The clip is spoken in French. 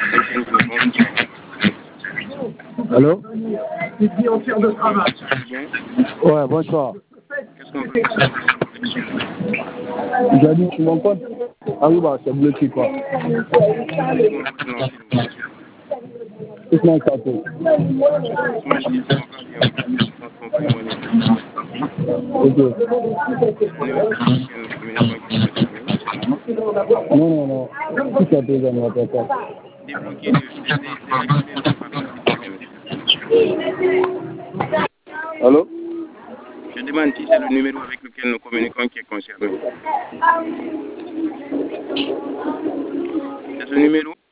Allô? De travail. Ouais, bonsoir. J'ai dit, mon compte. Ah oui, bah, c'est bloqué, quoi. Ousmane Sato. Ok. Non, non, non. Tout ça, déjà, ne m'appelle pas. Allô? Je demande si c'est le numéro avec lequel nous communiquons qui est concerné. C'est ce numéro?